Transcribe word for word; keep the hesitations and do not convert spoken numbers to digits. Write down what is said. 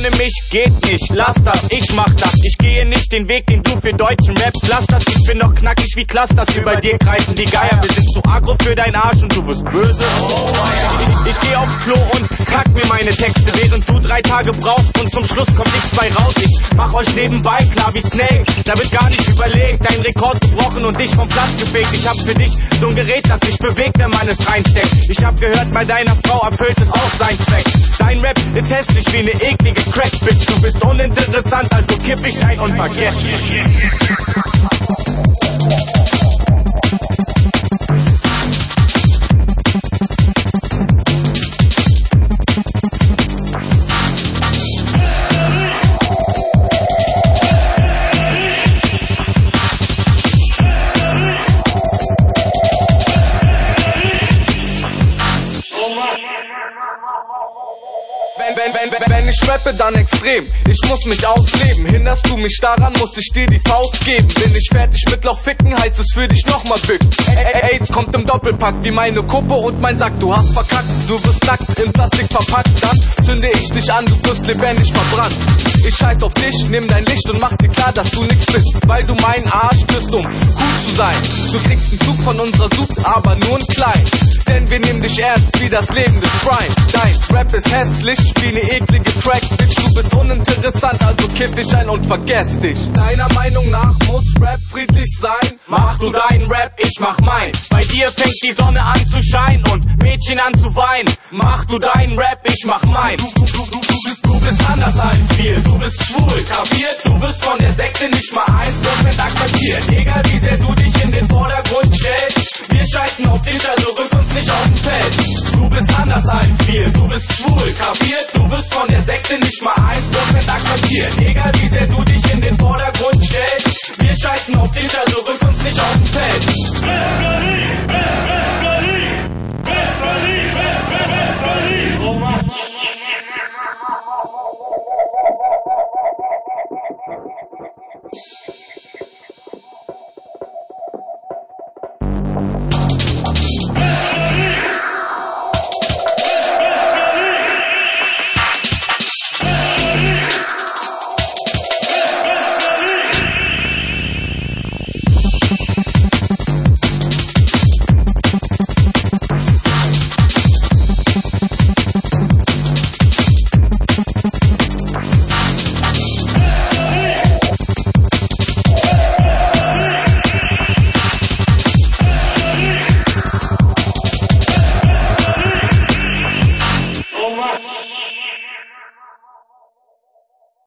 ohne mich geht nicht. Lass das, ich mach das. Ich gehe nicht den Weg, den du für deutschen Rap pflasterst. Ich bin doch knackig wie Clusters. Über dir kreisen die Geier. Wir sind zu agro für deinen Arsch und du wirst böse. Ich, ich geh aufs Klo und kack mir meine Texte, während du drei Tage brauchst und zum Schluss kommt nichts bei raus. Ich mach euch nebenbei klar wie Snake. Da wird gar nicht überlegt. Dein Rekord gebrochen und dich vom Platz gefegt. Ich hab für dich so ein Gerät, das sich bewegt, wenn man es reinsteckt. Ich hab gehört, bei deiner Frau erfüllt es auch sein Zweck. Dein Rap ist hässlich wie ne eklige Crack-Bitch. Du bist uninteressant, also kipp ich ein und vergess dich. Wenn, wenn, wenn, wenn, wenn ich rappe, dann extrem. Ich muss mich ausleben. Hinderst du mich daran, muss ich dir die Faust geben. Bin ich fertig mit Loch ficken, heißt es für dich nochmal bücken. AIDS kommt im Doppelpack, wie meine Kuppe und mein Sack. Du hast verkackt, du wirst nackt in Plastik verpackt. Dann zünde ich dich an, du wirst lebendig verbrannt. Ich scheiß auf dich, nimm dein Licht und mach dir klar, dass du nix bist. Weil du meinen Arsch küsst, um cool zu sein. Du kriegst einen Zug von unserer Sucht, aber nur ein klein. Denn wir nehmen dich ernst wie das Leben des Prime. Dein Rap ist hässlich wie ne eklige Crack-Bitch. Du bist uninteressant, also kiff ich ein und vergess dich. Deiner Meinung nach muss Rap friedlich sein? Mach du deinen Rap, ich mach mein. Bei dir fängt die Sonne an zu scheinen und Mädchen an zu weinen. Mach du deinen Rap, ich mach mein. Du, du, du, du, bist, du bist anders als wir, du bist schwul, kapiert? Du bist von der Sekte nicht mal eins Prozent akzeptiert. Egal wie sehr du dich in den Vordergrund stellst, wir scheißen auf dich, also rück uns nicht auf dem Feld. Du bist anders als wir, du bist schwul, kapiert? Du bist von der Sekte nicht mal eins Prozent akzeptiert. Egal wie sehr du dich in den Vordergrund stellst, wir scheißen auf dich,